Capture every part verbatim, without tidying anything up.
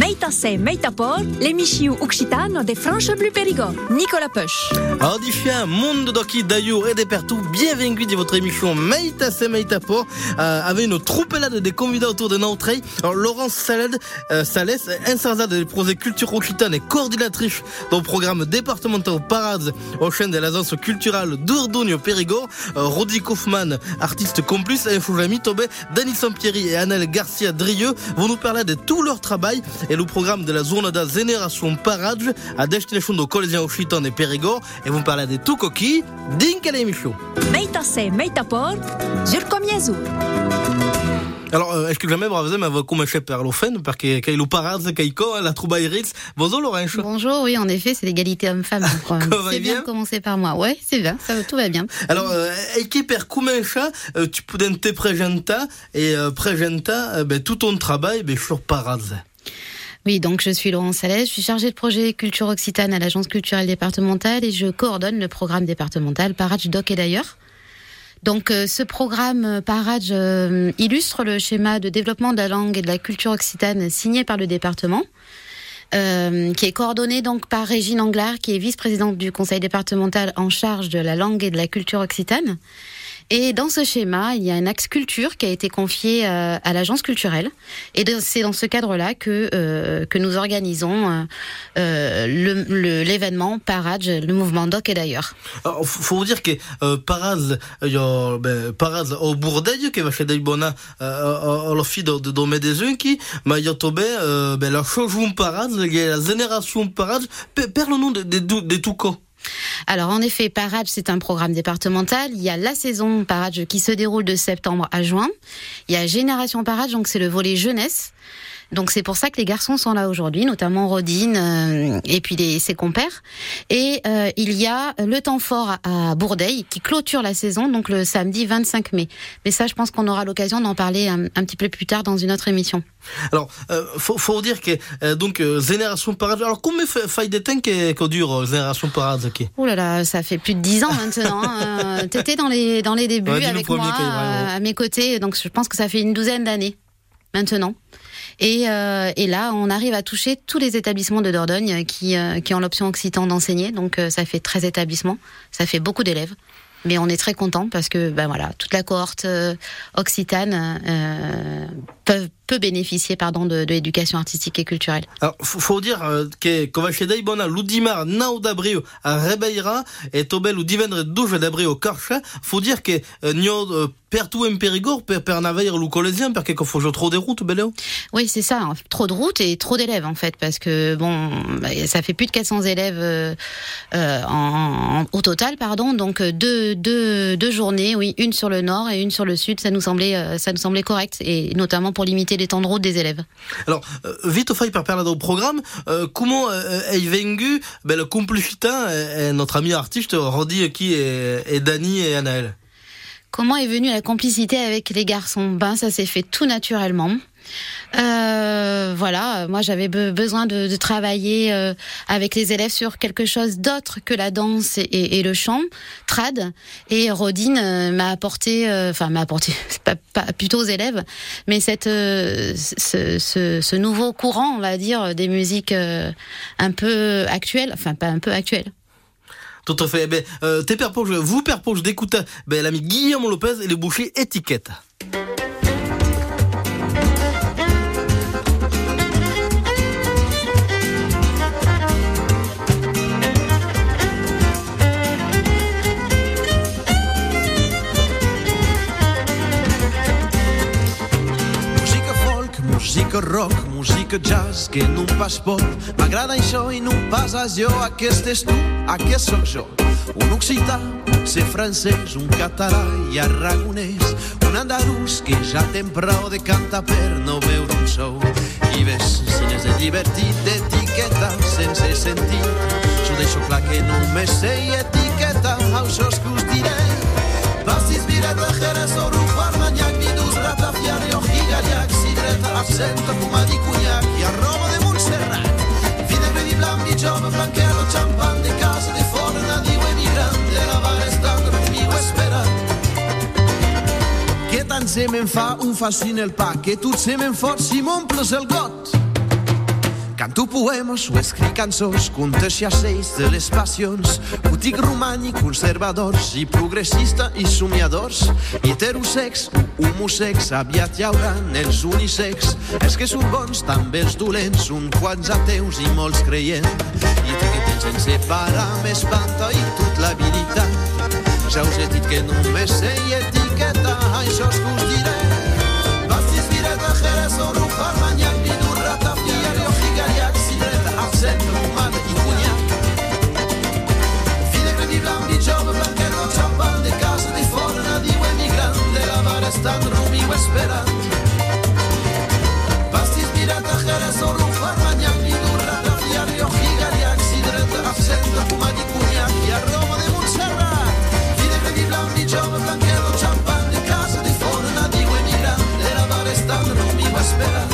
Meita se, meita por, l'émission occitane de France Bleu Périgord. Nicolas Peuch. Alors, diffien monde d'Oki d'ailleurs et des partout, bienvenue dans votre émission Meita se, meita por, euh, avec une troupelade de convidats autour de notre oreille. Alors, Laurence Saled, euh, Salès, incensade des projets culture occitane et coordinatrice dans le programme départemental Parades au sein de l'agence culturelle d'Urdugne au Périgord. Euh, Rodi Kaufmann, artiste complice, Infojami Tobé, Dani Sampieri et Annelle Garcia Drieux vont nous parler de tout leur travail et le programme de la zone de Génération Parades à destination de collégiens occitans et Périgord et vont parler de tout coquille dingue à l'émission. Meita se, meita por, sur combien jour? Alors, euh, est-ce que jamais vous avez commencé par l'offen, parce que quand il est parade, quand la troubaillerie, bonjour Laurence. Bonjour, oui, en effet, c'est l'égalité homme-femme. C'est bien de commencer par moi. Ouais, c'est bien, ça, tout va bien. Alors, équipe per commencer, tu peux te présenter et euh, présenter euh, ben, tout ton travail ben, sur parade. Oui, donc je suis Laurence Salès, je suis chargée de projet Culture Occitane à l'agence culturelle départementale et je coordonne le programme départemental Parades Doc et d'ailleurs. Donc euh, ce programme euh, Parades euh, illustre le schéma de développement de la langue et de la culture occitane signé par le département, euh, qui est coordonné donc par Régine Anglard, qui est vice-présidente du conseil départemental en charge de la langue et de la culture occitane. Et dans ce schéma, il y a un axe culture qui a été confié euh, à l'agence culturelle. Et de, c'est dans ce cadre-là que euh, que nous organisons euh, le, le, l'événement Parades, le mouvement Doc et d'ailleurs. Alors, faut vous dire que euh, Parades, il y a ben, Parades au Bourdeil qui va chez des bonnes euh, à la fille de de Médezun qui, mais il y a tombé euh, ben la changement Parades, la génération Parades, perd le nom de de de tout cas. Alors en effet, Parades, c'est un programme départemental. Il y a la saison Parades qui se déroule de septembre à juin. Il y a Génération Parades, donc c'est le volet jeunesse. Donc c'est pour ça que les garçons sont là aujourd'hui, notamment Rodine euh, et puis les, ses compères. Et euh, il y a le temps fort à, à Bourdeil qui clôture la saison, donc le samedi vingt-cinq mai. Mais ça, je pense qu'on aura l'occasion d'en parler un, un petit peu plus tard dans une autre émission. Alors, euh, faut, faut dire que euh, donc euh, Génération Parades. Alors combien faille de temps que, que dure euh, Génération Parades? Okay. Oh là là, ça fait plus de dix ans maintenant. Hein. Euh, t'étais dans les dans les débuts ouais, avec moi euh, à mes côtés, donc je pense que ça fait une douzaine d'années maintenant. Et, euh, et là, on arrive à toucher tous les établissements de Dordogne qui, euh, qui ont l'option occitan d'enseigner. Donc, euh, ça fait treize établissements, ça fait beaucoup d'élèves. Mais on est très content parce que, ben voilà, toute la cohorte euh, occitane euh, peut, peut bénéficier, pardon, de, de l'éducation artistique et culturelle. Alors, faut, faut dire euh, que qu'on va chez Daibona, l'Udimar, Nao d'Abreu à Rebeira et Tobel ou Divendre douze d'Abreu au Carcha. Faut dire que euh, Nio euh, pertout en Périgord, per per navaire ou collégien, parce qu'il faut jouer trop de routes, Beléo. Oui, c'est ça, hein, trop de routes et trop d'élèves en fait, parce que bon, ça fait plus de quatre cents élèves euh, euh, en, en, au total, pardon. Donc deux deux deux journées, oui, une sur le nord et une sur le sud, ça nous semblait euh, ça nous semblait correct et notamment pour limiter les temps de route des élèves. Alors, euh, vite au faille par parler au programme, euh, comment euh, est venu ben, le complicité et notre ami artiste Rodi qui et, et Dani et Anaël. Comment est venue la complicité avec les garçons? Ben, ça s'est fait tout naturellement. Euh, voilà, moi j'avais be- besoin de, de travailler euh, avec les élèves sur quelque chose d'autre que la danse et, et, et le chant, trad. Et Rodine euh, m'a apporté, enfin euh, m'a apporté, c'est pas, pas plutôt aux élèves, mais cette, euh, ce, ce, ce nouveau courant, on va dire, des musiques euh, un peu actuelles, enfin pas un peu actuelles. Tout à fait. Eh ben, euh, t'es perpose, vous perpose d'écouter ben, l'ami Guillaume Lopez et le boucher Étiquette. Música rock, música jazz, que non pas pop. M'agrada això i non pas allò. Aquest és tu, aquest sóc jo. Un occità, ser francès, un català i aragonès. Un andalús que ja tem prou de cantar per no veure un show. I ves, si n'és de divertit, d'etiqueta sense sentit. Jo deixo clar que només sé etiqueta, això és que us diré. Pastis, bireta, jerez, orujo, armanyac, vidus, ratafiar, rioji, gariac, sidreta, absenta, fumar i cunyac i arroba de Montserrat. Vinagre di blanc, di jove, blanquero, champán de casa, de fora, nadiu, emigrant, de la vara estant, conmigo esperant. Que tant se me'n fa un fascina el pa, que tu se me'n fots si m'omples el got. Canto poemes o escric cançons, contagiacells de les passions, botic romànic, conservadors i progressista i somiadors, heterosex, homosex, aviat hi hauran els unisex, els que són bons, també els dolents, uns quants ateus i molts creients, i etiquetes sense parar m'espanta i tot la veritat. Ja us he dit que només sé etiquetar, això és que us diré. Bastis, vireta, jerez, oro, farmanyac, vidurra, tafia, rioja, gariac, sidreta, absent, romana i cunyac. Fide, crevi, blanc, jove, blanquero, xampan, de casa, de fora, diu emigrant, de la bar estan rumiu esperant. Bastis, vireta, jerez, oro, farmanyac, vidurra, tafia, rioja, gariac, sidreta, absent, romana i cunyac, i aroma de Montserrat. Fide, crevi, blanc, jove, blanquero, xampan, de casa, de fora, diu emigrant, de la bar estan rumiu esperant.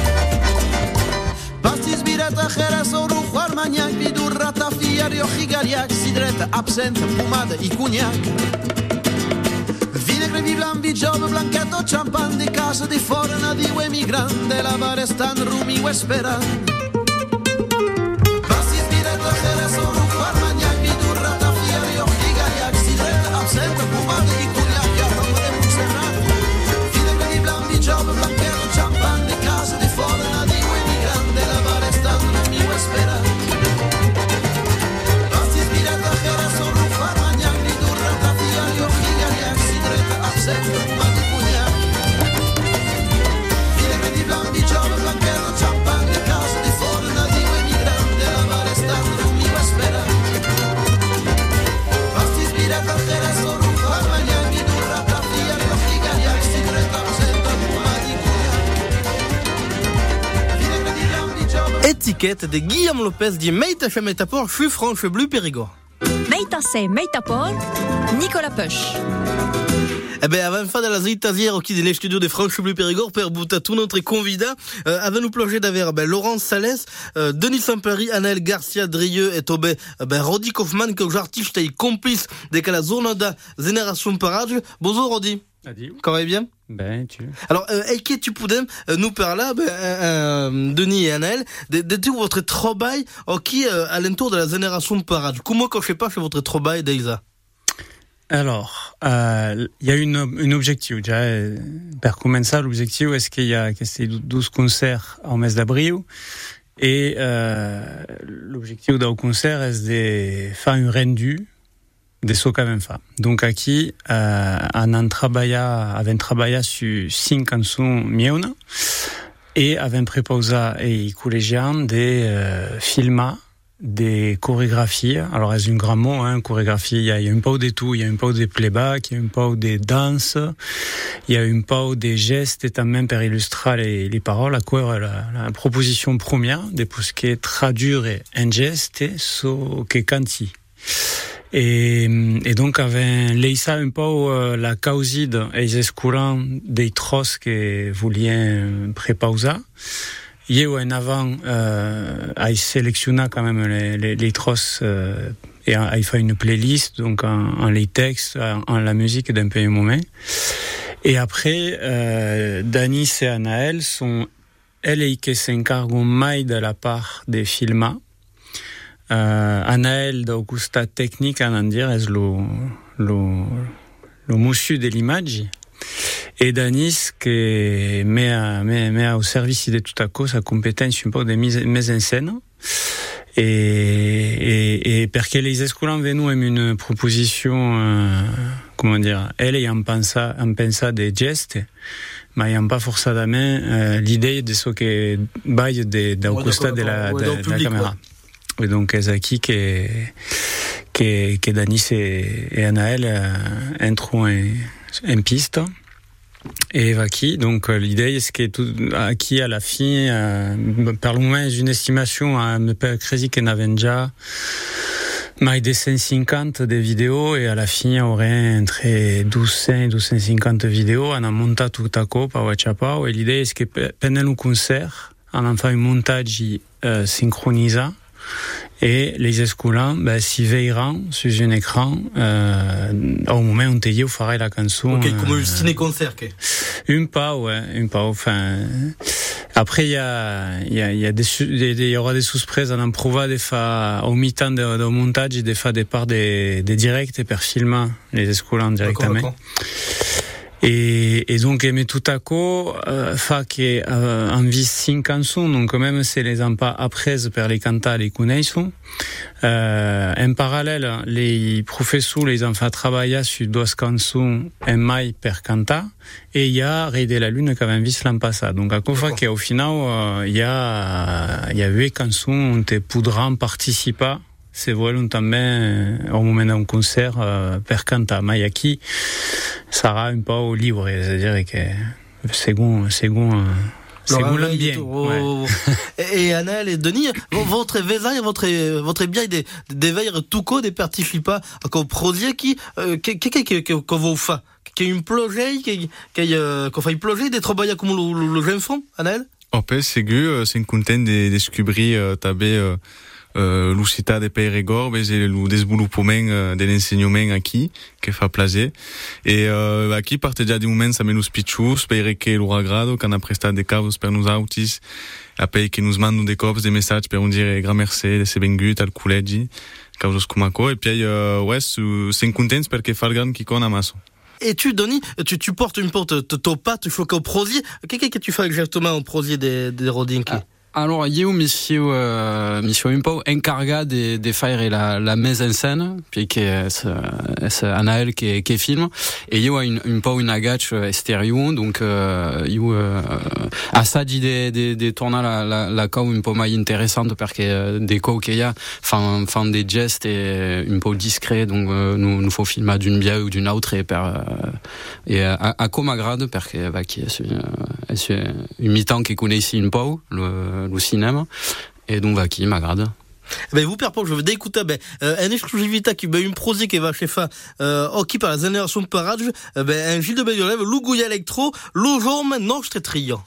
Pastis, vireta, jerez, orujo, armanyac, vidurra, tafia, rioja, gariac, sidreta, absenta, pomada i cunyac. Vine, crevi, blanc, vi jove, blanqueto, xampan, de casa, de fora, nadiu emigrant, de la bar estan rumiu esperant. Pastis, vireta, jerez, orujo, armanyac, vidurra, tafia, rioja, gariac, sidreta, absenta, pomada i cunyac, i aroma de Montserrat. Vine, crevi, blanc, vi jove, blanqueto, xampan, de casa, de fora, nadiu emigrant, de la bar estan rumiu esperant. Pastis, vireta, jerez, orujo, armanyac, vidurra, tafia, rioja, gariac, sidreta, absenta, pomada i cunyac. Vine, crevi, blanc, vi jove, blanqueto, xampan, de casa, de fora, nadiu emigrant, de la bar estan rumiu esperant. Pastis, vireta, jerez, orujo, armanyac, vidurra, tafia, rioja, gariac, sidreta, absenta, pomada i cunyac. Vine, crevi, blanc, vi jove. Étiquette de Guillaume Lopez di Meita chez Meitaport, Chu Franche Bleu Périgord. Meita se Meitaport, Nicolas Pusch. Eh ben, avant de faire de la zitasière au qui des studios de Franche Bleu Périgord, Père Bouta, tout notre convidat, euh, avant nous plonger d'avoir, ben, Laurence Salès, euh, Denis Sampari, Anaël Garcia Drieux et Tobé, euh, ben, Rodi Kaufmann, que j'artiste et complice de la zone de Génération Parage. Bonjour, Rodi. Adieu. Comment bien? Ben, tu. Alors, euh, est-ce que tu pourrais euh, nous parler, ben, euh, Denis et Anaël, de, de tout votre travail, euh, qui, euh, à l'entour de la Génération Parage? Comment, quand je sais pas, c'est votre travail, d'Isa? Alors, il euh, y a une, un objectif. Déjà, euh, per commencer, l'objectif, est-ce qu'il y a ces douze concerts en mes d'avril? Et euh, l'objectif d'un concert est de faire un rendu de ce qu'on vient faire. Donc, ici, euh, on a travaillé, on travaillé sur cinq chansons miennes et on préposé et collégiens des euh, films, des chorégraphies. Alors, c'est un grand mot, hein, chorégraphie. Il y a, il y a un peu de tout. Il y a un peu de playback, il y a un peu de danse, il y a un peu de gestes et même pour illustrer les, les paroles. À quoi la, la proposition première, de pousser traduire un geste, ce que canti. Et, et donc, avec Leïsa un peu euh, la causide et les escourants des trosses que vouliez préposer. Il y a eu un avant euh, à sélectionner quand même les, les, les trosses euh, et à, à faire une playlist, donc en, en les textes, en, en la musique d'un peu moment. Et après, euh, Danis et Anaël sont elles qui s'encarguent mai de la part des films. Euh, Anaël d'Augusta technique à en dire est le le le monsieur de l'image et Danis qui met à, met, met au service de tout à coup sa compétence un peu de mise, mise en scène et et et parce que les escolans venaient avec une proposition euh, comment dire elle ayant pensé en pensé des gestes mais ayant pas forcément euh, l'idée de ce que baille d'Augusta de la de, de, de la caméra. Et donc, c'est qui que, que, que Danis et, et Anaël euh, entrent en, en piste. Et Vaki, donc l'idée c'est que tout, à qui à la fin, euh, par le moment, j'ai une estimation à me faire crédit qu'on avait déjà mais des cent cinquante des vidéos et à la fin, il y aurait entre douze cents et douze cent cinquante vidéos. On a monté tout à coup par WhatsApp et l'idée c'est que pendant le concert, on a fait un montage euh, synchronisé. Et les escolans, ben, s'y veilleront sur un écran, euh, au moment où on te dit, on ferait la chanson. Ok, euh, comme un ciné-concert, quoi. Une pas, ouais, une pas, enfin. Après, il y a, il y a, il y a des, il y aura des surprises en prova des fois au mi-temps de, de montage et des fois des parts des, des directs per filmer les escolans directement. Et, et donc, mais tout à coup, euh, fa que euh, en vis cinq chansons, donc même si les ont pas apprises per les cantar les connaissent. Euh, en parallèle, les professeurs les ont fait travailler sur deux chansons en mai per cantar, et il y a Rei de la Lune qui avait vu l'an passé. Donc, à fois qu'au final, il euh, y a, il y a huit chansons où tu pourras participer. Se vogliono també au moment d'un concert euh, per cantar, ma aquí sarà un peu libre, c'est-à-dire que según según según l'ambiance. Ouais. Et Anaël et Denis, votre veille, votre votre bien des des veilles tout co des participa comme projet qui qui qui qui que vous fa qui une projet qui qui qu'on fait projet des travailler comme le le jeune fond Anaël. En fait, c'est que c'est une content des des scubri tabé Uh, l'Ucità de Peyregor, és el desenvolupament uh, de l'ensenyament aquí, que fa plaser. E uh, aquí parte ja de moment també los pitjors, per que l'Uragrado, que han prestat de caus per nosaltres, apoi que nos mandam de cops de messatges per un dire gran merci de ser vengut al col·legi, causes com això, e puis uh, ouais, sen contents perquè fa el gran qui con a maçon. Et tu, Denis, tu, tu portes une porte, ton pas, tu fais qu'au prosier. Qu'est-ce que tu fais exactement au prosier des, des Rodinki? Ah. Alors, io mi sono uh, mi sono un po' incargato di, di fare la, la mise en scène, perché è Anaël che, che film, e io ho un, un po' un agaccio estereo, donc uh, io uh, assaggi di, di, di tornare la, la, la cosa un po' più interessante, perché des cose che io fanno fan des gesti un po' discrets, donc uh, nous, nous faut filmer d'une bière ou d'une autre, et, per, uh, et a, a come m'agrada, perché va, che è, è un mi-temps che conosci un po', le, le cinéma, et donc va qui m'agrade. Ben vous Pierre Paul, je veux d'écouter ben euh, une exclusivité qui ben une projet qui va chez fa euh qui par la génération de parage ben un Gilles de Bédiolève, Lougouya électro, l'ojo maintenant je triant.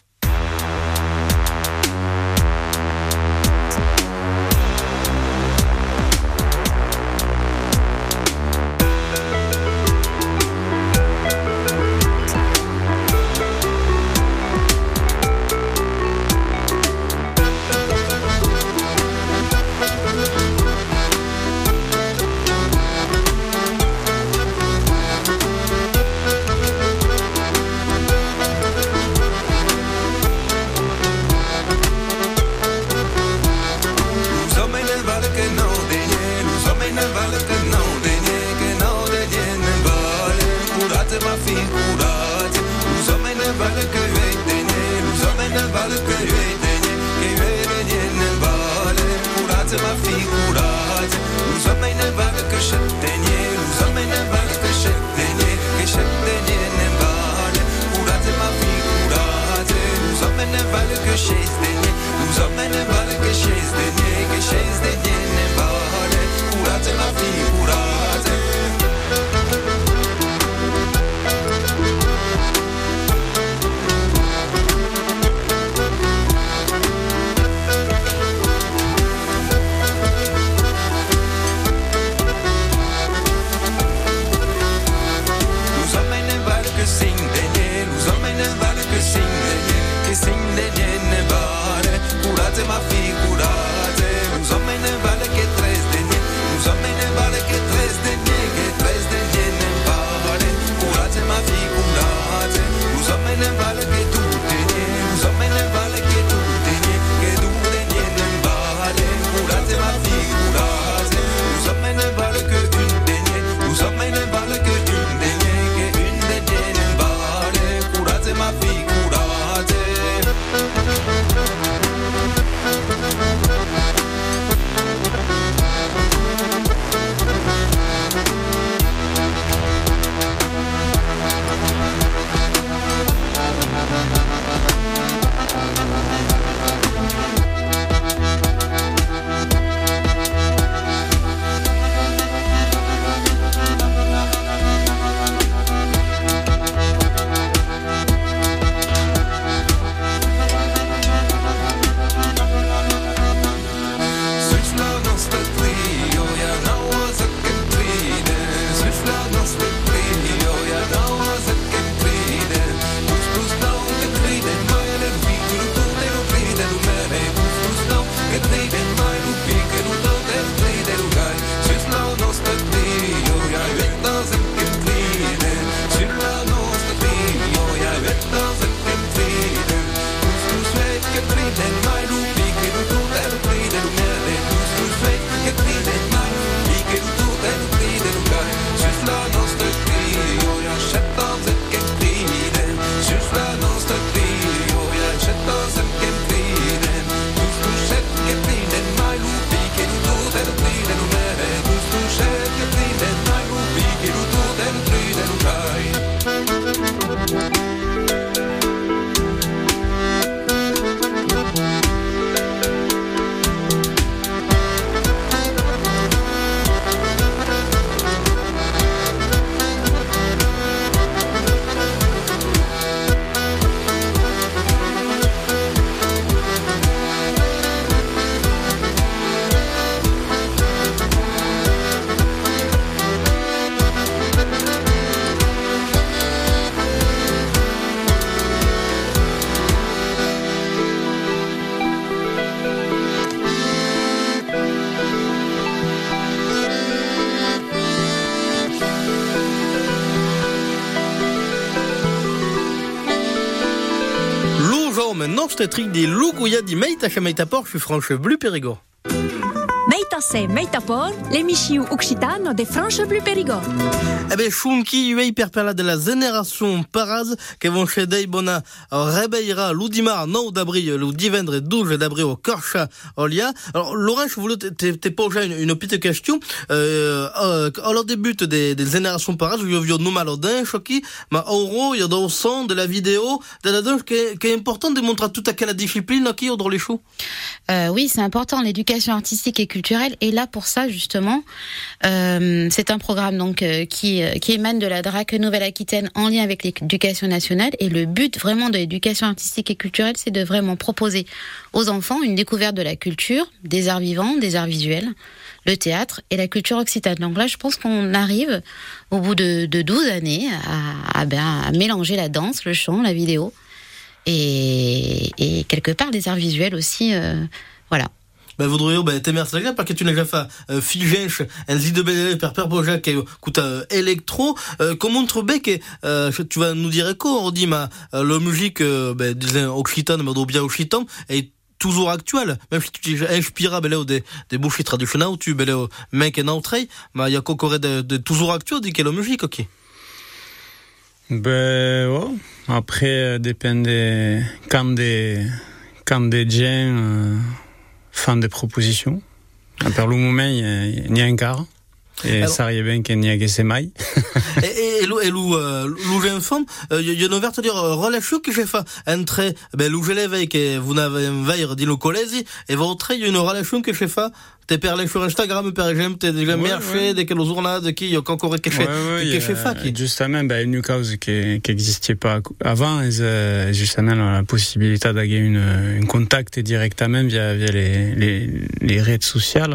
Curate nostre tric di Luguia di Meita chez Meita Port, je suis France Bleu Périgord. Meita se Meita Port, l'émission occitane de France Bleu Périgord. Eh ben, Chunki, uei per parla de la génération Paraz, che vont chez dei bona rebeira l'udimar nou d'abril, le divendre douze d'abril au Corcha Olia. Alors, Laurent, je voulais te poser une, une petite question. Euh, euh, alors, début des, des générations Paraz, je viens de nous malodin, choqué, ma euro, il y a dans le son, de la vidéo, de la danse, qui est, qui est important de montrer toute à quelle discipline, qui est dans les choux. Euh, oui, c'est important, l'éducation artistique et culturelle. Et là, pour ça, justement, euh, c'est un programme donc euh, qui qui émane de la D R A C Nouvelle-Aquitaine en lien avec l'éducation nationale. Et le but vraiment de l'éducation artistique et culturelle, c'est de vraiment proposer aux enfants une découverte de la culture, des arts vivants, des arts visuels, le théâtre et la culture occitane. Donc là, je pense qu'on arrive au bout de, de douze années à, à, ben, à mélanger la danse, le chant, la vidéo et, et quelque part des arts visuels aussi. Euh, voilà. Ben, voudrais ben, te merci parce que tu n'as pas fait figenche un zi de belle per per projet qui coûte électro comme on trouve que euh, tu vas nous dire quoi on dit ma la musique ben disons occitane mais bien occitan est toujours actuelle même si tu es inspiré ben des des bouchées traditionnelles tu ben mec et n'entrée mais il y a encore de, de toujours actuel dit que la musique OK. Ben ouais. Après dépend des quand des quand des gens euh... fan des propositions. Per le moment, il n'y a un quart. Et ça arrive bien qu'il n'y a que ces mailles. Et, et, et, et l'ou j'ai une femme, il y a une ouverte dire relation que j'ai fait entre, ben, l'ou j'ai l'éveil que vous n'avez un veille dit le collège, et votre, il y a une relation que j'ai fait, t'es parlé sur Instagram, par exemple, t'es déjà marché, de quelle journée, de qui, il y a encore quelque chose, quelque chose fait. Justement, ben, une cause qui, qui existait pas avant, c'est justement la possibilité d'avoir une, une contact directement via, via les, les, les réseaux sociaux.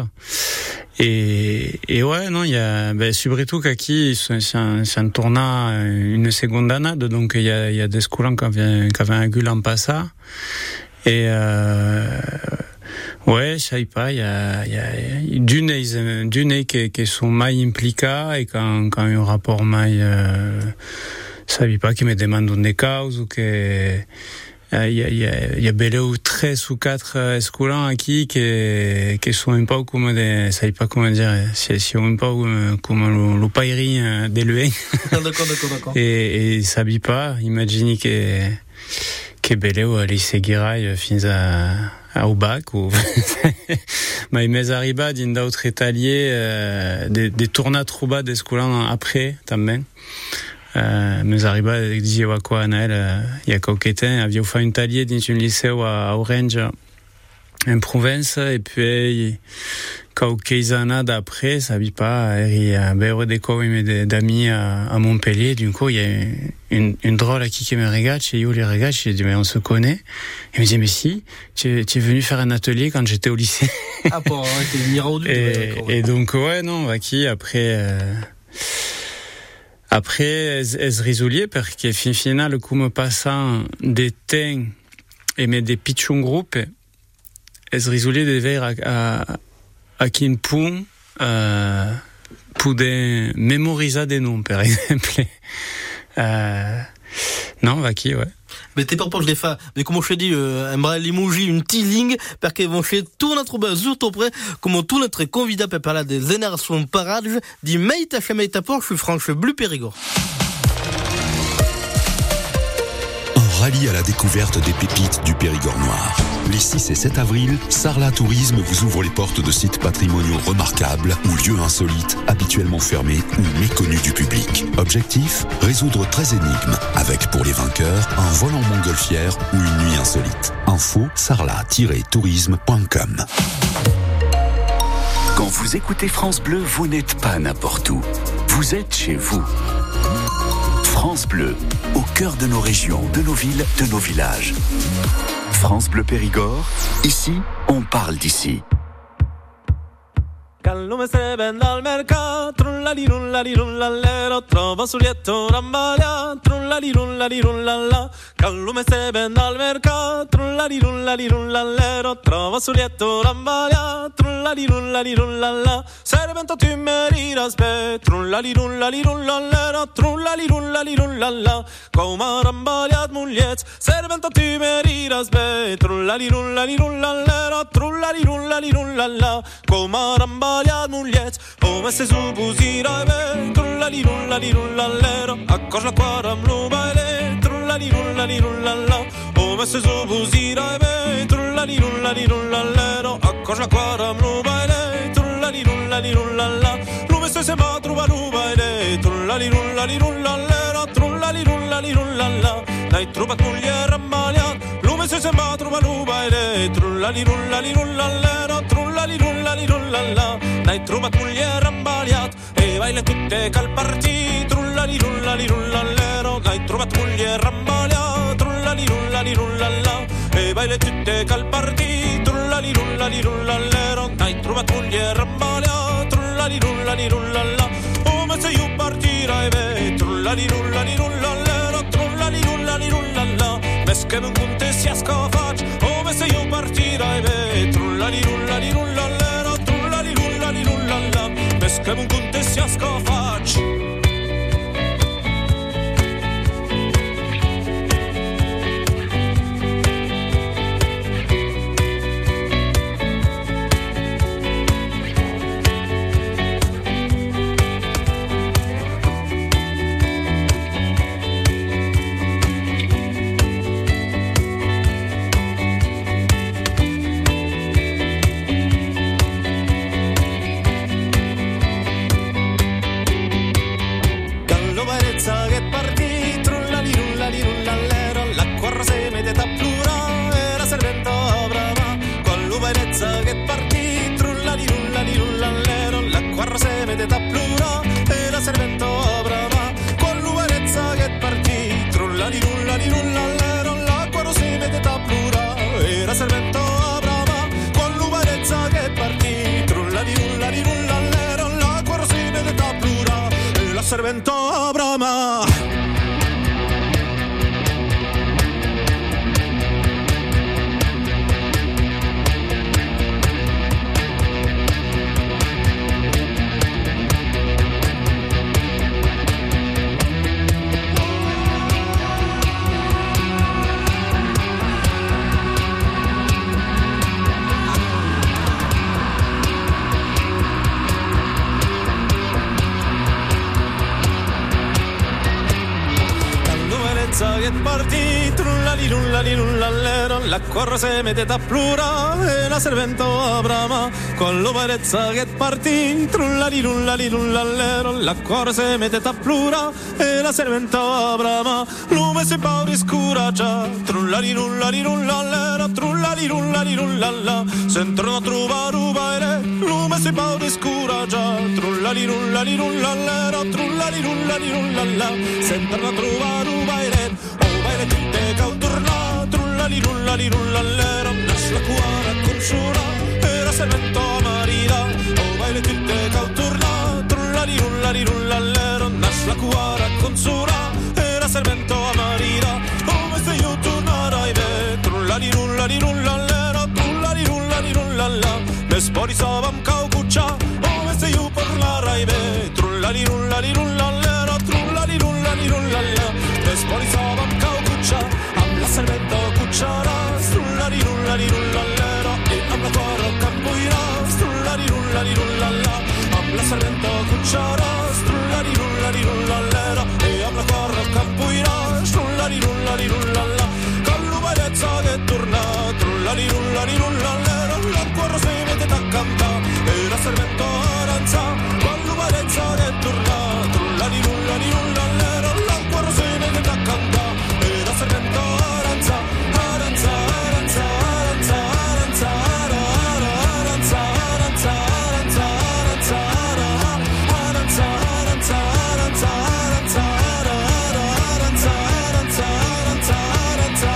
Et, et ouais, non, il y a, ben, surtout qu'aquí, c'est un, c'est un tournant, une seconde année, donc il y a, il y a des scolaires qui avaient, qui avaient un gueule en passant. Et, euh, ouais, je sais pas, il y a, il y a, d'une, d'une qui, qui sont mal impliqués et quand, quand un rapport mal, euh, ça veut pas, qui me demandent des causes ou que, il y a, il y a, il y a belle ou treize ou quatre scolaires qui, qui, qui sont un peu comme des, ça veut pas comment dire, c'est, c'est un peu comme le, le paillerie de l'U N. D'accord, d'accord, d'accord. Et, et ça veut pas, imaginez que, que belle ou aller seguira fins à, au bac ou, mais mes arriba d'un d'autres étaliers, euh, des, des tournas trop bas des scolaires après, tammen. Uh, mes arriba dizia quoi Anaël il y a quelques temps avions fait un talier dans un lycée à Orange en Provence et puis quelques années d'après ça vit pas il y a un des copains d'amis à, à Montpellier du coup il y a une, une drôle à qui qui me regarde chez you les regarde j'ai dit mais on se connaît il me dit mais si tu, tu es venu faire un atelier quand j'étais au lycée ah bon t'es venu rendu et, et donc ouais non qui après euh, Après, es risolier parce que fin final, comme passant des temps et mais des pitchons groupes, es risolier de ver à, à, à quel point, euh, poder mémoriser des noms, par exemple. Euh, non, va qui, ouais. Mais t'es pas proche des fa, mais comme je dis, euh, un bras l'emoji, une teasing, parce qu'ils vont faire tout notre base, surtout près, comme tout notre candidat peut parler des générations parades, dit Meita chez Meita Port, je suis France Bleu Périgord. Un rallye à la découverte des pépites du Périgord noir. Les six et sept avril, Sarlat Tourisme vous ouvre les portes de sites patrimoniaux remarquables ou lieux insolites, habituellement fermés ou méconnus du public. Objectif, résoudre treize énigmes, avec pour les vainqueurs, un vol en montgolfière ou une nuit insolite. Info sarlat tiret tourisme point com. Quand vous écoutez France Bleu, vous n'êtes pas n'importe où. Vous êtes chez vous. France Bleu, au cœur de nos régions, de nos villes, de nos villages. France Bleu Périgord, ici, on parle d'ici. Callume se vende al mercato, trullali rullali rullallero, trova sul letto rambagliato, trullali rullali rullalla. Callume se vende al mercato, trullali rullali rullallero, trova sul letto rambagliato, trullali rullali rullalla. Servento tu meriras be, trullali rullali rullallero, trullali rullali rullalla. Come rambagliato mugliez, servento tu meriras be, trullali rullali rullallero, trullali rullali rullalla. Come rambagliato mugliez, come se su busira be, trullali rullali rullallero, accorge qua ramlu baile, trullali rullali rullalla. Come se su busira be, trullali rullali rullallero, accorge qua ramlu baile, trullali rullali rullalla. Lume se se ma truva lu baile, trullali rullali rullallero, trullali rullali rullalla. Dai truvat muglier rambagliat, lume se se ma truva lu baile, trullali rullali rullallero, trullali rullali rullalla. Dai truvat muglier rambagliat, e baile tutte cal partì, trullali rullali rullallero. Dai truvat muglier rambagliat, trullali rullali rullalla. E baile tutte cal partì, trullali rullali rullallero. Dai truvat muglier rambagliat, trullali rullali rullalla. Come se io partirai ve, trullali rullali rullallero, trullali rullali rullalla. Ves che non conte sia scofac, come se io partirai ve, trullali rullali rullallero, trullali rullali rullalla. Ves che non conte sia scofac. Servento Abrama. Che partì, trullali rullali rullallero, l'acqua rose meteta plura e la servento Abrama. Con l'uvarezza che partì, trullali rullali rullallero, l'acqua rose meteta plura e la servento Abrama. Lume si pauri scura già, trullali rullali rullallero, trullali rullali rullalla. Sentono a truva rubaire, lume si pauri scura già, trullali rullali rullallero, trullali rullali rullalla. Sentono a truva rubaire, baile tutte cauturna, trullali rullali rullallero, nasce la cuara con sura, era servento a marida. Oh baile tutte cauturna, trullali rullali rullallero, nasce la cuara con sura, era servento a marida. Oh me se io tornarai ve, trullali rullali rullallero, trullali rullali rullalla. Me sporisavam caucuccia, oh me se io tornarai ve, trullali rullali rullallero, trullali rullali rullalla. Me sporisavam caucuccia, am la servento cucciara, strullali rullali rullallero, e am la cuora cambuira, strullali rullali rullalla. Am la servento cucciara, strullali rullali rullallero, e am la cuora cambuira, strullali rullali rullalla. Con l'uvarezza che torna, trullali rullali rullallero, la cuora si mette a cantare, e la servento aranza. Con l'uvarezza che torna, trullali rullali rullallero, la cuora si mette a cantare, e la servento aranza, aranza, aranza, aranza, aranza, aranza, aranza, aranza, aranza, aranza, aranza, aranza, aranza, aranza, aranza, aranza,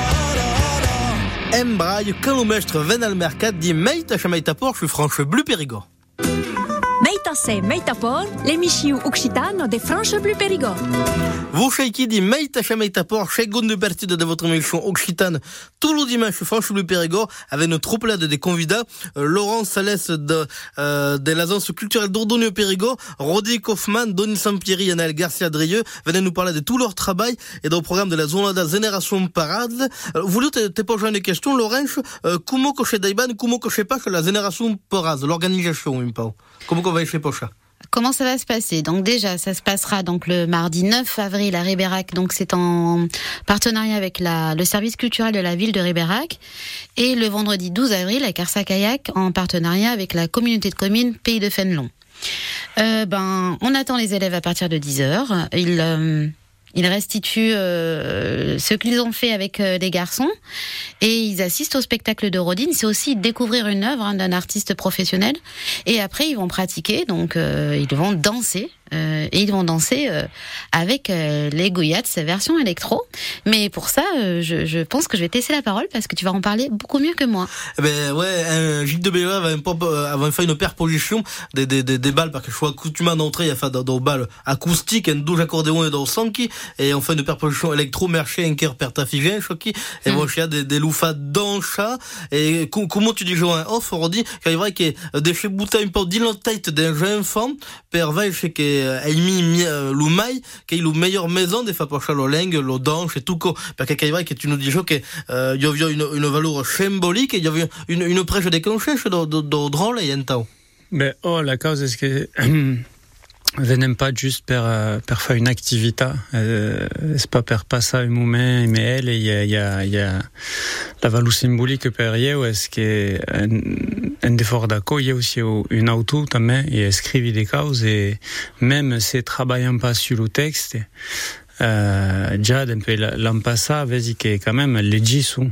aranza. Embraille, quand le maître vient al mercat, dit Meita, Chamaita Port, je suis franche bleu Périgord. Meitase Meitapor, l'émission occitane de France Bleu Périgord. Vous qui dit Meitase Meitapor, seconde partie de votre émission occitane, tout le dimanche France Bleu Périgord, avec notre troupelade des convidats, euh, Laurent Salès de, euh, de l'agence culturelle d'Ordonné au Périgord, Rodi Kaufmann, Donny Sampieri et Anaël Garcia-Drieux, venaient nous parler de tout leur travail et dans le programme de la Zonada Génération Parade. Euh, vous te, te poser une question, Laurence, euh, comment que chez Daiban, comment que chez pas la Génération Parade, l'organisation, un peu. Comment qu'on va y faire pour ça? Comment ça va se passer? Donc déjà, ça se passera donc le mardi neuf avril à Ribérac. Donc c'est en partenariat avec la, le service culturel de la ville de Ribérac. Et le vendredi douze avril à Carsac-Kayak en partenariat avec la communauté de communes Pays de Fénelon. Euh, ben, on attend les élèves à partir de dix heures. Ils, euh, ils restituent euh, ce qu'ils ont fait avec euh, les garçons et ils assistent au spectacle de Rodin. C'est aussi découvrir une œuvre hein, d'un artiste professionnel. Et après, ils vont pratiquer, donc euh, ils vont danser. Euh, et ils vont danser euh, avec euh, les Goyats, version électro. Mais pour ça, euh, je, je pense que je vais te laisser la parole parce que tu vas en parler beaucoup mieux que moi. Eh ben ouais, un Gilles de Béa avait fait une perposition des, des, des, des balles parce que je suis coutume d'entrer, il y a fait dans des balles acoustiques, un douze accordéon et dans sanki, et on fait une perposition électro, marché, un cœur pertafigé, choqué, et moi il y a des, des loufas dans chat, et comment tu dis jouer un off, on dit qu'il y a vrai que des chez boutin un peu d'île en tête d'un jeune enfant, per vai chez que Aimi Lumai, qui est la meilleure maison des fapochas lo lengue, lo danse et tout co. Parce que vrai que tu nous dis que euh, il y avait une, une valeur symbolique et il y avait une, une prêche déclenchée dans dans dans drôle et en temps. Mais oh la cause est-ce que venem pas juste per per faire une activité, euh, c'est pas per passer un moment mais elle il y a il y a il y a la valeur symbolique per io est-ce que un, un effort d'accord il y a aussi une auto também et écrire des causes et même si travaillant pas sur le texte euh, già un peu l'an passé vedi che quand même leggi su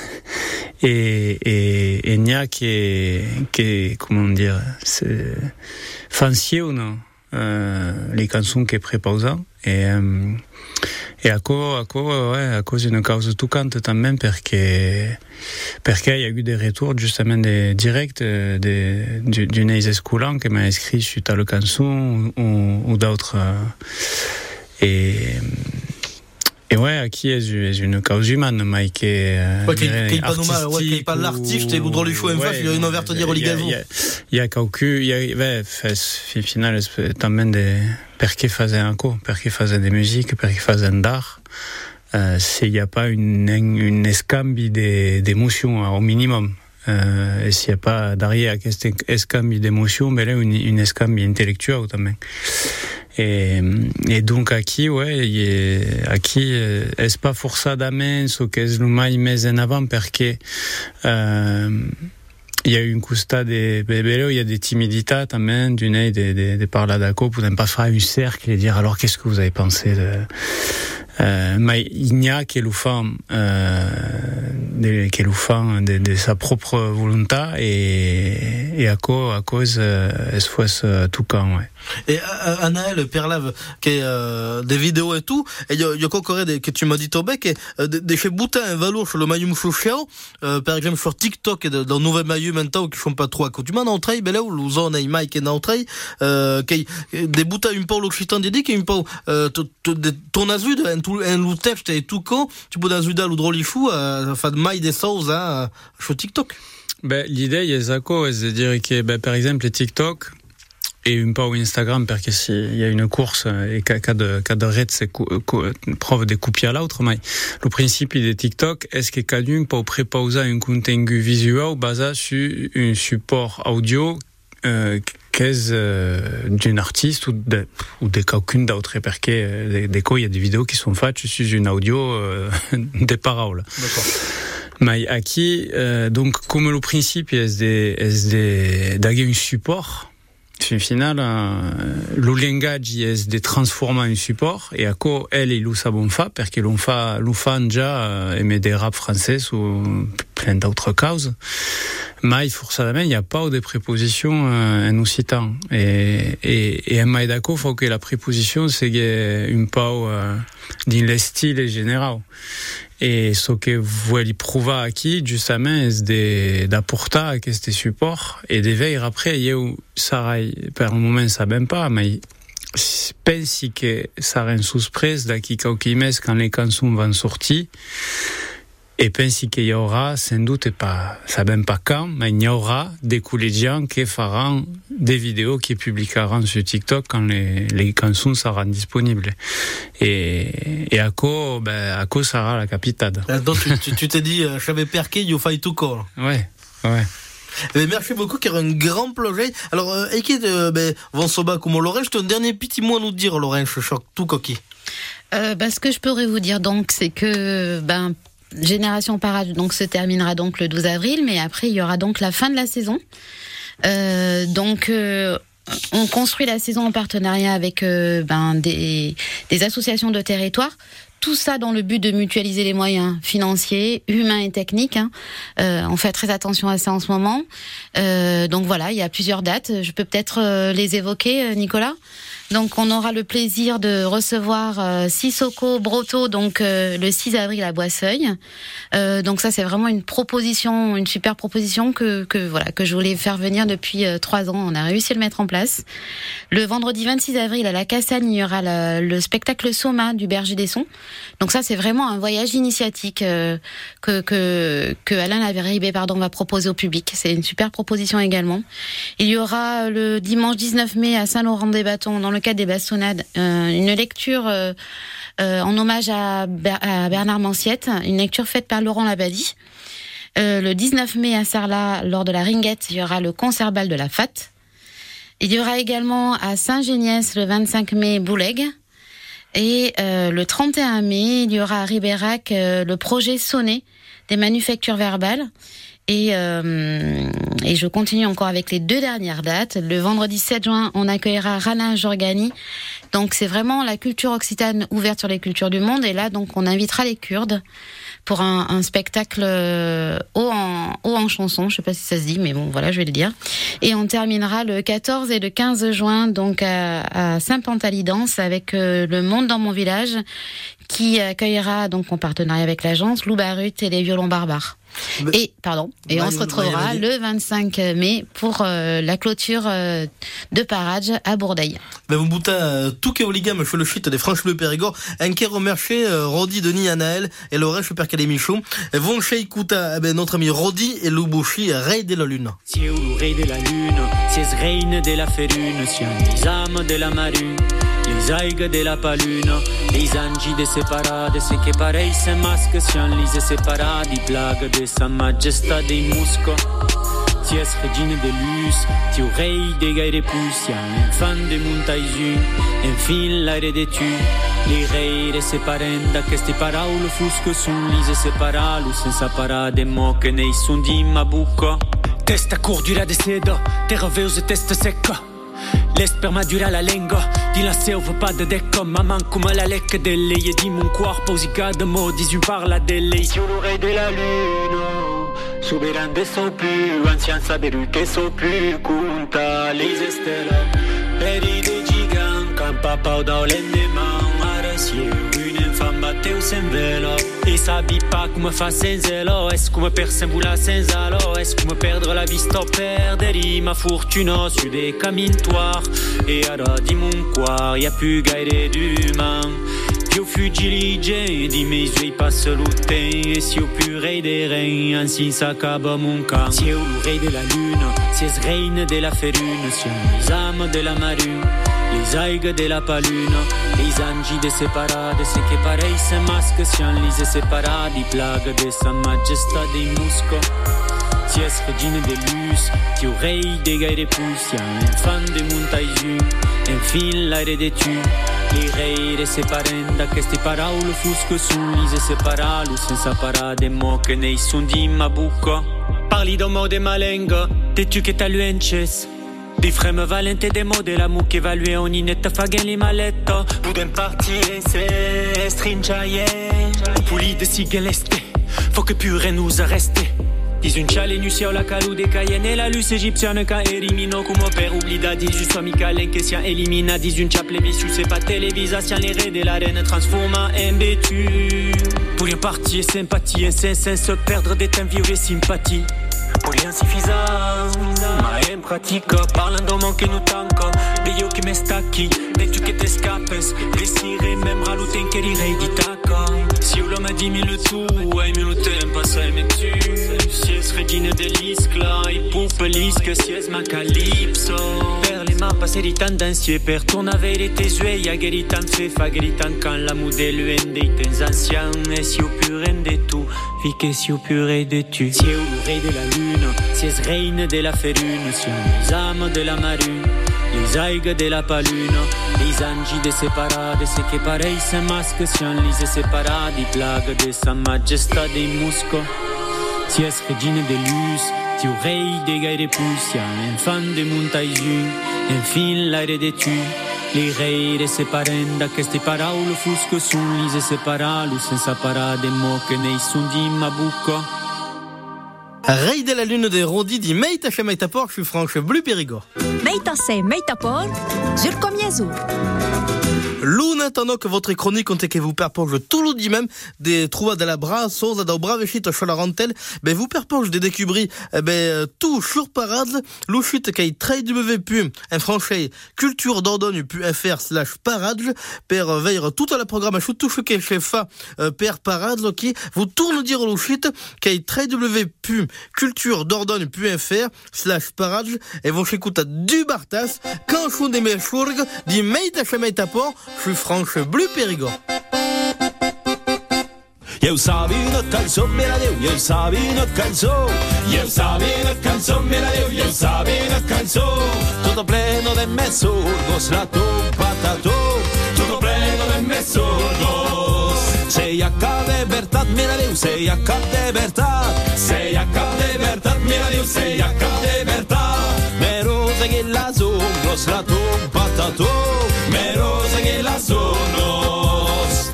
et et et n'y a que que comment dire c'est fancy ou non Euh, les chansons che preposa e um, e a co a co ouais a cause d'une cause toccante também perché perché il y a eu des retours justement des directs de du d'une escolan qui m'a écrit suite à la chanson ou, ou d'autres euh, et et ouais, à qui est une cause humaine, mais qui est ouais, qui est pas normal, ouais, qui est pas l'artiste et l'oudre les choix, il y a une envers dire au ligazon. Il y a qu'aucun, il y a, ouais, au final, t'amènes des, perché faisait un co, perché faisait des musiques, perché faisait d'art, euh, c'est, il y a pas une, une escambi d'émotions, au minimum. Euh, et s'il y a pas derrière cette escambi d'émotions, mais là, une, une escambi intellectuelle, também. Et, et donc aquí, ouais, est, aquí est pas forçadament ce que es le mai més en avant perché euh, il y a une custa de bebelo, il y a des timidités também d'une aide de, de, de parler d'accord pour ne pas faire un cercle et dire alors qu'est-ce que vous avez pensé de euh, mais il n'y a que le femme euh, de, que le femme de, de sa propre volonté et, et à cause à cause euh, es fois tout quand ouais. Et euh, Anaël Perlave qui est euh, des vidéos et tout et il y a, y a encore des que tu m'as dit Tobé que euh, des chez boutin un valeur sur le maillot social euh, par exemple sur TikTok et dans nouvel maillot maintenant qui sont pas trop accoutumés d'entrée ben là où l'ozone et Mike est d'entrée euh qui des boutins un peu l'occitan dit qui un peu euh, ton azu de un tout un loup texte et tout quand tu peux dans udal ou drôle fou à faire de maille des sauces hein sur TikTok. Ben l'idée il y a ça quoi c'est dire que ben par exemple les TikTok et un peu Instagram parce que s'il y a une course et qu'à de qu'à de red c'est preuve de copier à l'autre mais le principe de TikTok est-ce que quelqu'un peut préposer un contenu visuel basé sur un support audio euh, qu'est euh, d'un artiste ou de ou de quelqu'un d'autre parce que des quoi il y a des vidéos qui sont faites sur une audio euh, des paroles. D'accord. Mais aquí euh, donc comme le principe est de est de d'avoir un support au final, euh, le langage est de transformer un support et à quoi elle et nous savons faire parce que l'on fait, l'on fait déjà euh, aimer des rap français ou plein d'autres causes. Mais forcément, il n'y a pas de préposition euh, en occitan et et et en d'accord, faut que la préposition c'est une peu euh, din le stile general. E so che vuoi provare aquí giustamente è de da portare questi support e de veire après io sarai per un moment sabem pas mais pensi che sarà une surprise d'aquí qualche mese quand les chansons vont sortir. Et pensi qu'il y aura, sans doute pas, ça même pas quand, mais il y aura des collégiens qui feront des vidéos qui publieront sur TikTok quand les, les chansons seront disponibles. Et, et à quoi, ben, à quoi sera la capitale. Donc, tu, tu, tu t'es dit, je vais perquer, il faut tout corps. Ouais, ouais. Eh, merci beaucoup, car un grand projet. Alors, euh, et qui est, ben, vont soba comme Laurent, je te un dernier petit mot à nous dire, Laurent, je choque tout coquille. Euh, bah, ce que je pourrais vous dire, donc, c'est que, ben, Génération Parade donc se terminera donc le douze avril, mais après il y aura donc la fin de la saison. Euh, donc euh, on construit la saison en partenariat avec euh, ben des, des associations de territoire. Tout ça dans le but de mutualiser les moyens financiers, humains et techniques. Hein. Euh, on fait très attention à ça en ce moment. Euh, donc voilà, il y a plusieurs dates. Je peux peut-être euh, les évoquer, Nicolas. Donc on aura le plaisir de recevoir euh, Sissoko Broto donc euh, le six avril à Boisseuil. Euh, donc ça c'est vraiment une proposition, une super proposition que que voilà que je voulais faire venir depuis euh, trois ans. On a réussi à le mettre en place. Le vendredi vingt-six avril à la Cassagne, il y aura la, le spectacle Soma du Berger des Sons. Donc ça c'est vraiment un voyage initiatique euh, que que que Alain Laverribe pardon va proposer au public. C'est une super proposition également. Il y aura le dimanche dix-neuf mai à Saint-Laurent-des-Bâtons dans le cadre des bastonnades, euh, une lecture euh, euh, en hommage à, Ber- à Bernard Manciette, une lecture faite par Laurent Labadie. Euh, le dix-neuf mai à Sarlat, lors de la Ringuette, il y aura le concert bal de la F A T. Il y aura également à Saint-Géniès le vingt-cinq mai Bouleg. Et euh, le trente et un mai, il y aura à Ribérac euh, le projet Sonnet des manufactures verbales. Et, euh, et je continue encore avec les deux dernières dates. Le vendredi sept juin, on accueillera Rana Jorgani. Donc c'est vraiment la culture occitane ouverte sur les cultures du monde. Et là, donc, on invitera les Kurdes pour un, un spectacle haut en, haut en chanson. Je sais pas si ça se dit, mais bon, voilà, je vais le dire. Et on terminera le quatorze et le quinze juin, donc à, à Saint-Pantaly-Danse avec euh, Le Monde dans mon village, qui accueillera, donc en partenariat avec l'agence, Lou Barut et les Violons Barbares. Mais... Et pardon, et bah, on se retrouvera bah, le vingt-cinq mai pour euh, la clôture euh, de Parade à Bourdeil. Ben vous bouta tout que oligam je le shit des Franches Bleu Périgord, un quai remercié Rodi Denis Anaël et Laurent Super Calemichou. Von chez écouta ben notre ami Rodi et Loubushi Rei de la Lune. C'est le rei de la lune, c'est le reine de la ferune, c'est les âmes de la marune. Les aigues de la palune, les angi de separade, c'est que pareil c'est masque, si on lise séparade, des blagues de sa majesté des muscles. Si es regine de luz, ti rei de gaire plus, un enfant de montaïsu, enfin l'aire de tu, les reis de separenda, que sti parole fusque sont lise separale, ou senza parade, mo che nei son di ma bucca. Testa cordura de seda, terra veuse testa secca. L'esperma dura la lingua, di la selva pas de decca, maman come la lecca delle, e di mon corpo si cade mo, di parla delle. Sur le rei de la lune, souverain de son plus, ancien saberu che so plus, conta les stelles, peri de gigant, campa pau dans l'endemain, arracier, une infâme batteu sem velo, e sabi pas come fa senza lo, es come per sembula senza lo, es come perdre la vista o perdere ma fortuna su des camintoires, e ara di mon cuore, y a plus gaire d'humain. Più fuggili di mes yeux passe l'outin, et si au purée des reins, ainsi s'accaba mon cas. Si au rei de la lune, si es reine de la ferune, si les âmes de la marune, les aigues de la palune, les angi de separade, c'est que pareil c'est masque, si on lise séparade, des blagues de sa majesté des muscles. Si es regine de luz, ti rei de gaire plus, un enfant de montaïsu, enfin l'aire de tu, les rei de separenda, que sti parole fusque sont lise separale, ou senza parade, mo che nei son di ma bucca. Parli d'homo de malenga, de tu che taluences, di freme valente de mo de l'amour che value ogni netta faghen li maletta, budem partire se stringiaie, puli de sigeleste, faut que pure nous arrêter. Dis une chalenusia o la calude cayenne la luce égyptienne ca elimino come per oblida dis juste amica che sia elimina dis une chaple visu c'est pas télévisation les raies de l'arène transforma en bétu pour rien partir sympathie un sens se perdre des temps vivre sympathie pour rien suffisant ma en pratique parlando mon che non tanco de io che me stacchi de tu che te scappes respire même raluten che direi di tacco si l'homme a dit mille tout ouais mille tempo sai me tu si es regine dell'iscla i pupelisque si es ma calypso per les mains passées di tendancieux per ton avere tes yeux a geritan se fa geritan quand la modèle dei tens anciens et si au pur de tout fi che si au pur de tu si au rei de la lune si es reine de la ferune si les âmes de la marune les aigues de la palune les angi de separade ce che parei se masque sian lise separati plague de sa majesté dei musco si es regine de luz si au rei de gaire poussian enfant de montaïju enfin l'aire de tu les rei de separenda che ste paraulo fusco sun lise separalu senza parade mo che nei sun di mabucco Rei de la lune des Rondis dit Meita chez Meita Port, je suis Franche Bleu Périgord. Meita c'est Meita Port, sur Comiezo. Luna tano que votre chronique onte que vous perporge tout le même des trouva de la bras soza da bravechit sur la rentelle ben vous perporge des décubris ben tout sur parade louchit kay trade w pu un franchise culture d'ordonne pu fr slash parade per veille toute la programmation tout ce que chef per parade qui vous tourne dire louchit kay trade w pu culture d'ordonne pu fr slash parade et vous écoutez du Bartas quand je des mechourg dit meita chez meita port je suis Franche Bleu Périgord. Eu sabi una cançó, me la diu, eu sabi una cançó. Eu sabi una cançó, me la diu, eu sabi una cançó. Tutto pleno de mezzurgos, la tumpa tatú. Tutto pleno de mezzurgos. Sei a cap de veritat, me la diu, sei a cap de veritat. Sei a cap de veritat, me la diu, sei a cap de veritat. Mero segui las unglos, la tumpa tatú. Mero segui las unglos.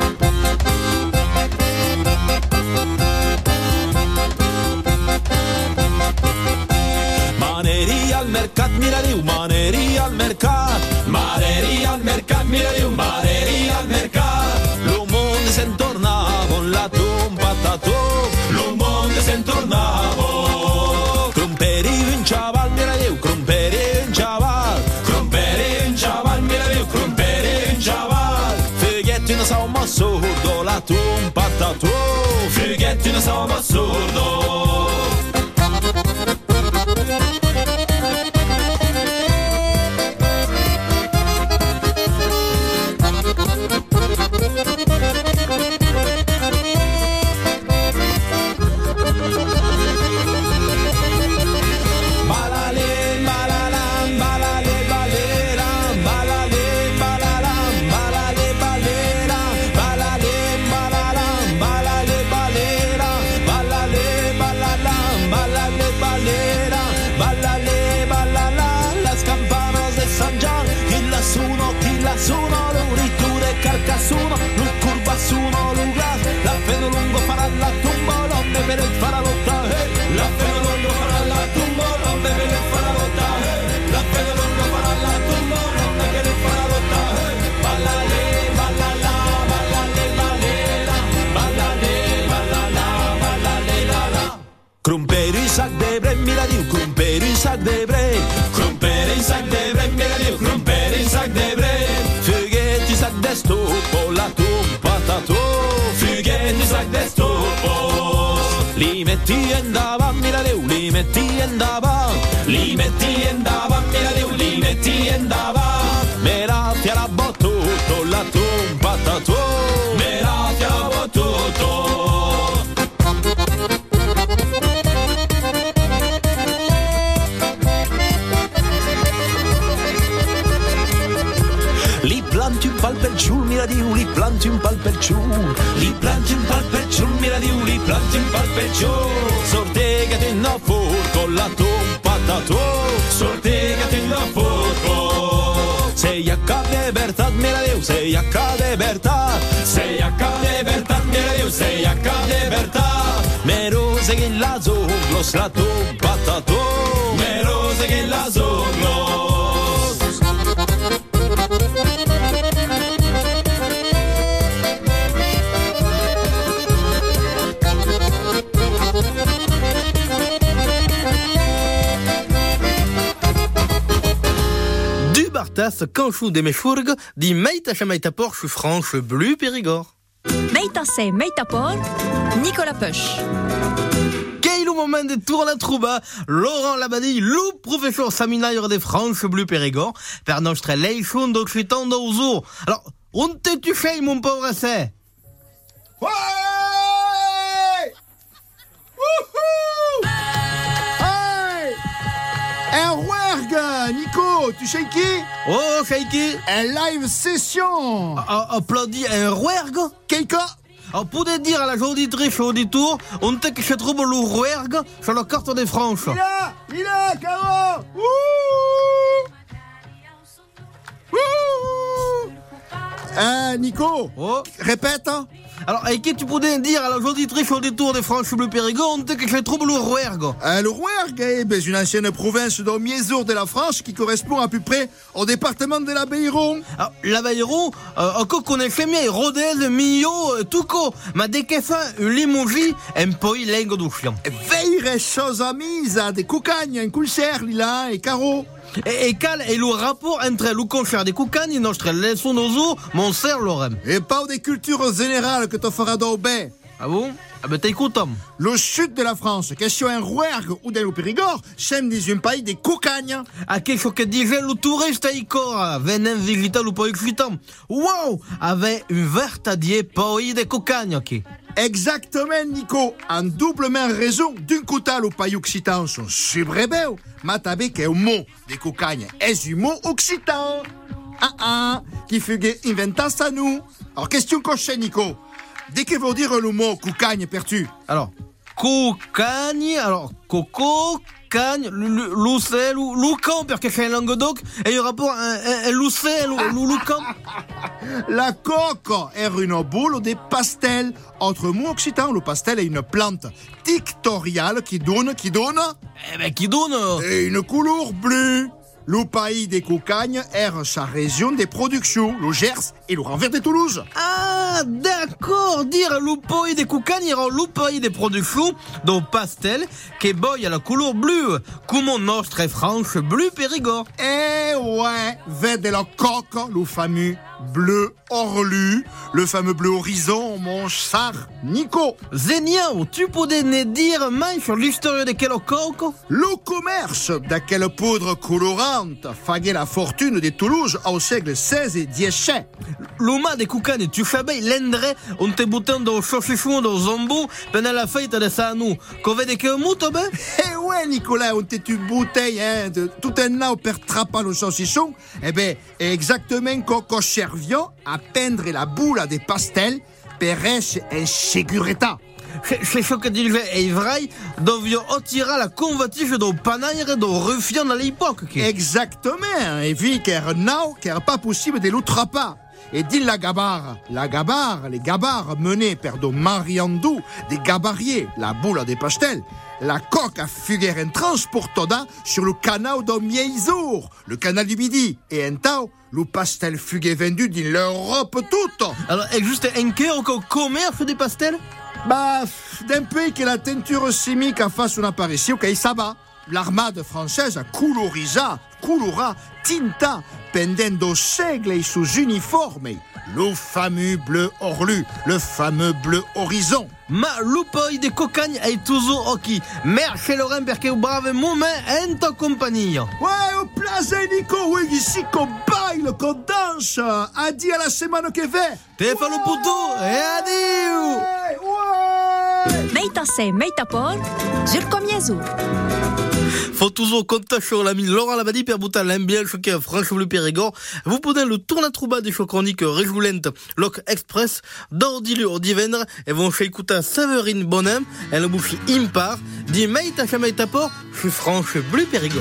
Maneri al mercat, mira diu, maneri al mercat. Maneri al mercat, mira diu, maneri al mercat. Lo monde se'n tornava, la tumba tatú. Lo monde se'n tornava. Crumperi un xaval, mira diu, crumperi un xaval. Crumperi un xaval, mira diu, crumperi un xaval. Fughetti una salma sordo, la tumba tatú. Fughetti una salma sordo. Sono l'oriture carcassuno, lo curva suno lugar, la feno lungo farà la tumba, l'onde per il farà lotta, la feno lungo farà la tumba, l'onde per il farà lotta, la feno lungo farà la tumba, l'onde per il farà lotta, ballale, ballala, ballale, balera, ballale, ballala, ballale, la. Crumperi in sac de bre, mi la diu, crumperi in sac de bre, crumperi in sac de bre, mi la diu, crumperi in sac de bre. Sac de stupo, la tumpa tatú. Fughetti sac de stupo. Li metti in davanti, mi la diu, li metti in davanti. Li metti in davanti, mi la diu, li metti in davanti. Merati alla bottuto, la tumpa tatú. Merati alla bottuto. Planti un pal per giù, mi la diu, li planti un pal per giù. Li planti un pal per giù, mi la diu, li planti un pal per giù. Sortegati in a furco, la tumpa tatú. Sortegati in a furco. Sei a cap de veritat, mi la diu, sei a cap de veritat. Sei a cap de veritat, mi la diu, sei a cap de veritat. Mero segui la zunglo, lo slato patato, me rose che la soglos. Du Bartas, Canchou des Méchourgues, dit Meita Chamaita Porsche Franche Bleu Périgord. Meita se, meita por, Nicolas Puch. Quel moment de tour la trouba, Laurent Labadie, le professeur séminaire des Franches Bleu Périgord, per nostre legion d'Occitan d'Ouzur. Alors, on te tu fais, mon pauvre essai? Ouais! Wouhou! Hey! Un rouergue, Nico, tu sais qui? Oh, Shaiki! Un live session! Applaudis un rouergue? Quelqu'un? Alors, pour dire à la auditrice au détour, on te que je trouve le rouergue sur la carte des Franches. Il a! Il a, Caro! Wouhou! Wouhou! Euh, Nico, oh. Répète. Alors, et que tu pourrais dire à la auditrice au détour des Franches Bleu Périgord, on te que je trouve le rouergue. Euh, le rouergue est ben, une ancienne province de Miézour de la France qui correspond à peu près au département de l'Aveyron. Alors, l'Aveyron, euh, encore connaît mieux, Rodez, Millau, Touco, ma dès qu'elle fait une limogie, un pays lingue d'Ouchian. Veille chose amise à des coucagnes, un concert, Lila et Caro. Et, et quel est le rapport entre le concert des coucagnes et notre leçon d'ozo, mon cher Lorem? Et pas des cultures générales que tu feras d'Aubin. Ah bon? Ah ben t'écoutes, Tom. Le sud de la France, question un rouergue ou d'un Périgord, j'aime des un pays des coucagnes. À quelque chose que disait le touriste Ikora, venant visiter le pays occitan. Wow! Avec une vertadier pays des coucagnes, ok. Exactement, Nico. En doublement raison, d'un côté, le pays occitan sont super beaux, mais t'avais qu'un mot des coucagnes est un mot occitan. Ah ah, qui fut inventé ça nous. Alors, question cochée, Nico. Dès que veut dire le mot coucagne, pertu? Alors, coucagne, alors, coco, cagne, loucet, loucan, parce que c'est un Languedoc, et il y a rapport à un loucet, loucan. La coque est une boule des pastels. Entre mots occitan, le pastel est une plante pictoriale qui donne, qui donne, eh ben, qui donne, et une couleur bleue. Le pays des coucagnes est sa région des productions, le Gers et le Renvers de Toulouse. Ah, d'accord, dire le pays des coucagnes est le pays des productions, dont pastel, qui boy à la couleur bleue, comme notre franche bleu Périgord. Eh ouais, vert de la coque, le fameux bleu orlu, le fameux bleu horizon, mon cher Nico. Zénian, tu pourrais nous dire mais sur l'histoire de quel coque? Le commerce de quelle poudre colorante faguait la fortune de Toulouse au siècle seize et dix-sept. L'homme des coucagnes, tu savais l'endrait, on te bouton dans le saucisson, dans le zombo, pendant la fête de Sanou. Qu'on veut des que moutes, ben? Eh ouais, Nicolas, on t'a une bouteille, hein, de tout un an per trappa le saucisson. Eh ben, exactement coco serviant à peindre la boule à des pastels, pereche et segureta. C'est ce que disait Evray, devions attirer la convoitise de panaire de ruffian à l'époque. Exactement, et vu qu'il n'est pas possible de l'outrapa. Et dit la gabarre, la gabarre, les gabarres menés par de Mariandou, des gabariers, la boule à des pastels. La coque a fugué en transportoda sur le canal de Miézour, le canal du Midi, et un temps, le pastel fugué vendu dans l'Europe toute. Alors, est juste un cœur au commerce des pastels? Bah, d'un pays que la teinture chimique a fait son apparition, qu'il s'abat. L'armade française a colorisé, colora, tinta, pendant des siècles et sous uniforme. Le fameux bleu orlu, le fameux bleu horizon. Ma le pays des cocagne est toujours ok. Merci Laurent perché un brave moment en ta compagnie. Ouais, au plaisir Nico, oui, ici qu'on baille, qu'on danse. Adi à la semaine qui vient. Te fa le poteau et adieu. Ouais. Meita se, meita por, Zurko Miézour. Faut toujours compter sur l'ami Laurent Labadie per bouta l'ambiel choqué à Franche Bleu Périgord. Vous pouvez le tourner à trouba des chocs chroniques réjoulentes Loc Express d'ordilu au divendre et vont chez écouter Séverine Bonhomme et le bouchi impar dit Meita Chamaita Port chez Franche Bleu Périgord.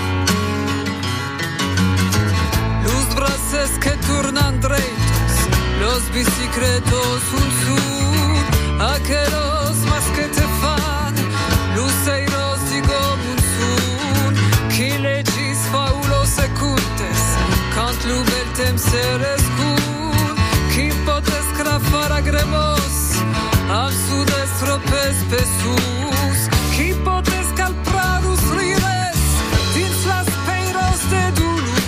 Los braces que tornan dreitos, los bicicletos un sur, aquellos más que te fan, luceiros digo un sur, qui legis faulos secuntes, quand l'ubel tem ser escur, qui potes crafar agremos, am sudes tropes pesus, qui potes calprarus rires, dins las peiros de dulus.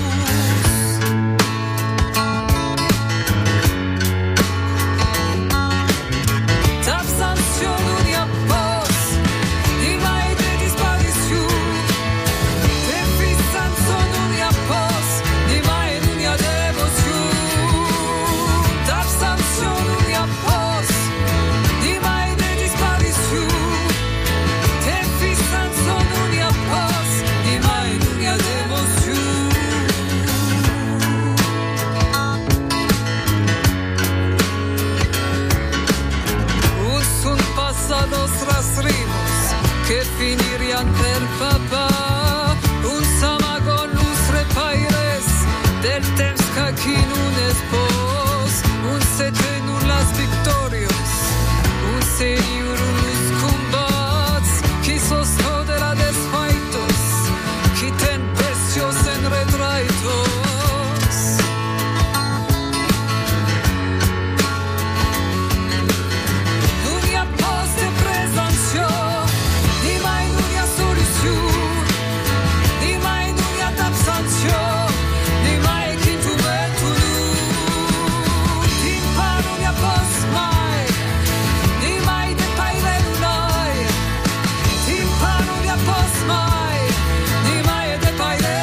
T'abstention d'un y a pos, ni mai de disparition, des fissans son d'un y a pos, ni mai d'un y a dévotion. T'abstention d'un y a pos, ni mai de disparition, des fissans son d'un y a pos, ni mai d'un y a dévotion. Un sunt pasados rastrimos que finirían per papá, un samagon luz repaires del temps qu'aquí nun espos, un seten un las victorios, un seiur un los combats, qui sosno de la desfaitos, qui ten bestios en retraitos. Nun y a pos de presención, ni mai nun y a solución, ni mai nun y a d'abstention, ni mai qui tu vet tu nu. Din pa nun y a pos mai, ni mai de paire nunai. Din pa nun y a pos mai, ni mai de paire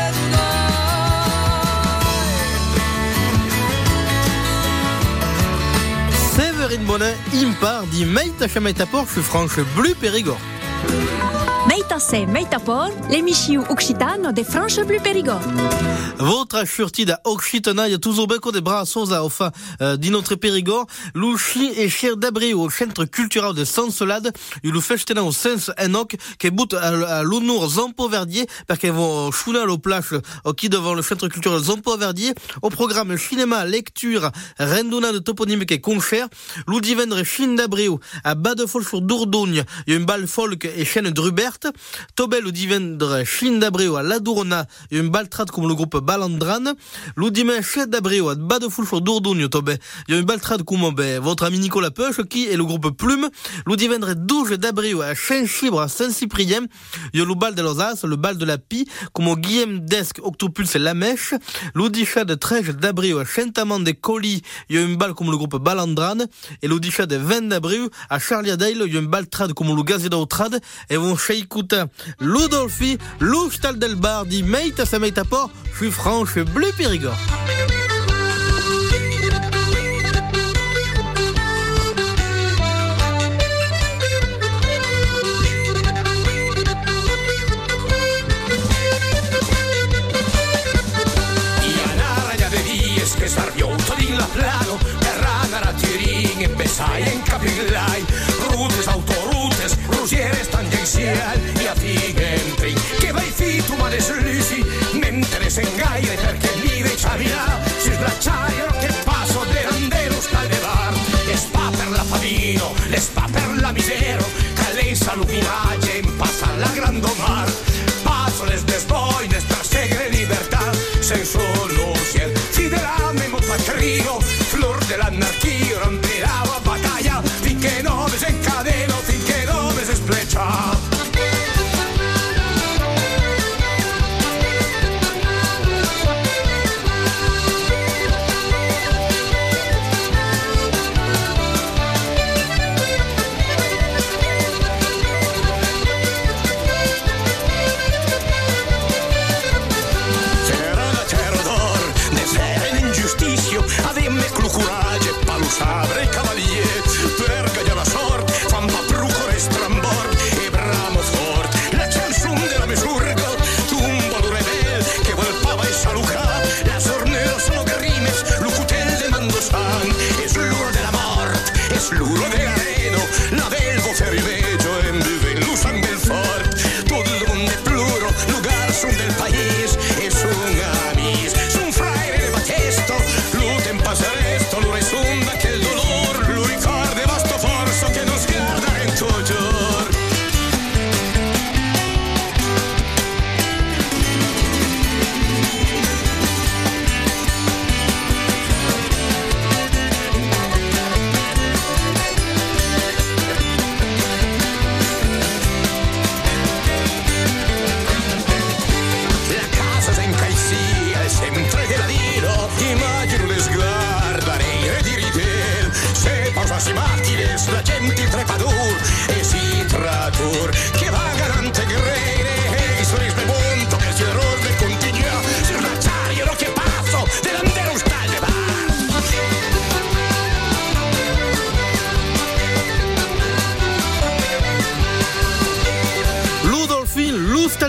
nunai. Séverine Bonnet, impar di Meita Chamaita Por, je suis France Bleu Périgord. Meita se, meita por, l'émission occitane de France Bleu Périgord. Votre surtida Occitana, il y a toujours beaucoup de bras à enfin euh, di notre Périgord. L'ouchi et cher d'abri au centre culturel de Sansolade, il le festena au sens Enoch, qui bout à, à l'honneur Zampo Verdier, parce qu'ils vont chouler à la plage, au qui devant le centre culturel Zampo Verdier, au programme cinéma, lecture, renduna de toponymique et concert, l'ou divendre Chine d'abri à bas de folle sur Dordogne, il y a une balle folk et chaîne Drubert, Tobel ou divendre Chine d'abri à La Dourona, il y a une balle trad comme le groupe Balandran, l'ou dimanche d'abri à bas de folle sur Dordogne, Tobel, il y a une balle trad comme ben, votre ami Nicolas Peuch, qui est le groupe Plume, l'ou divendre douze d'abri à Saint-Chibre à Saint-Cyprien, il y a le bal de l'Alsace, le bal de la Pie, comme au Guillaume d'Esque, Octopulse et La Mèche, l'ou dichat de Trèche d'abri à Saint-Amand des Colis, il y a une balle comme le groupe Balandran, et l'ou dichat de vingt d'abri à Charliadale, il y a une balle trad comme le Gazéda au trad, et vont chez Ikuta, Ludolfi, Lou Stal del Bar, dit Meita sa Meita Por, je suis franche Bleu Périgord. Que sarvió tot in la plano per anar a Turin e Besai en Capillai rutes, autorutes, rugieres tangencial i a Figuentrin che vai fi tu ma deslusi mentre s'engaire perché vive Xavier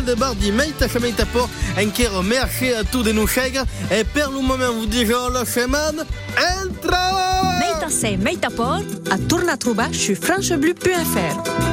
de bar di Meita che Meita Por, un chiaro merci à tous de nous chègres, et per le moment vous disons la semaine, entra! Meita se Meita Por, a torna a trobar sur francebleu point f r.